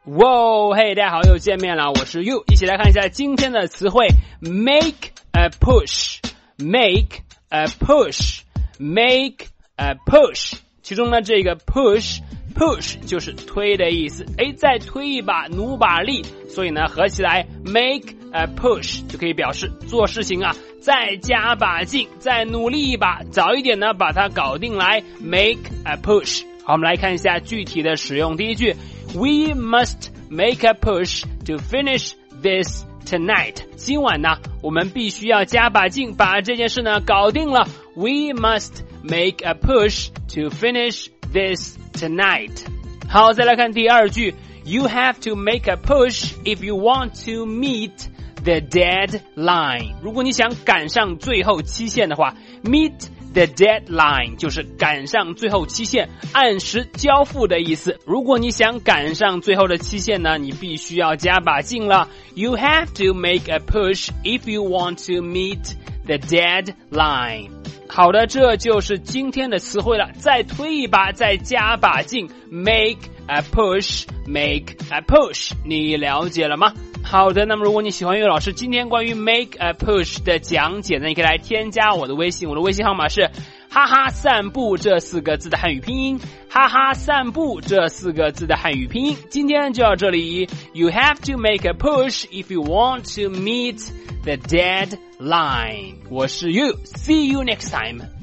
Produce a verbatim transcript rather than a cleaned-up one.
哇，嘿，大家好，又见面了，我是 You， 一起来看一下今天的词汇 make a push make a push make a push 其中呢这个 push push 就是推的意思，诶，再推一把，努把力，所以呢合起来 make a push 就可以表示做事情啊再加把劲，再努力一把，早一点呢把它搞定来 make a push。 好，我们来看一下具体的使用。第一句 We must make a push to finish this tonight， 今晚呢我们必须要加把劲把这件事呢搞定了。 We must make a push to finish this tonight。 好，再来看第二句 You have to make a push if you want to meet the deadline。 如果你想赶上最后期限的话， meet the deadline 就是赶上最后期限，按时交付的意思。如果你想赶上最后的期限呢，你必须要加把劲了。 You have to make a push if you want to meet the deadline。 好的，这就是今天的词汇了，再推一把，再加把劲， make a push make a push， 你了解了吗？好的，那么如果你喜欢岳老师今天关于 make a push 的讲解呢，你可以来添加我的微信，我的微信号码是哈哈散步这四个字的汉语拼音，哈哈散步这四个字的汉语拼音。今天就到这里， You have to make a push if you want to meet the deadline。 我是 You， see you next time。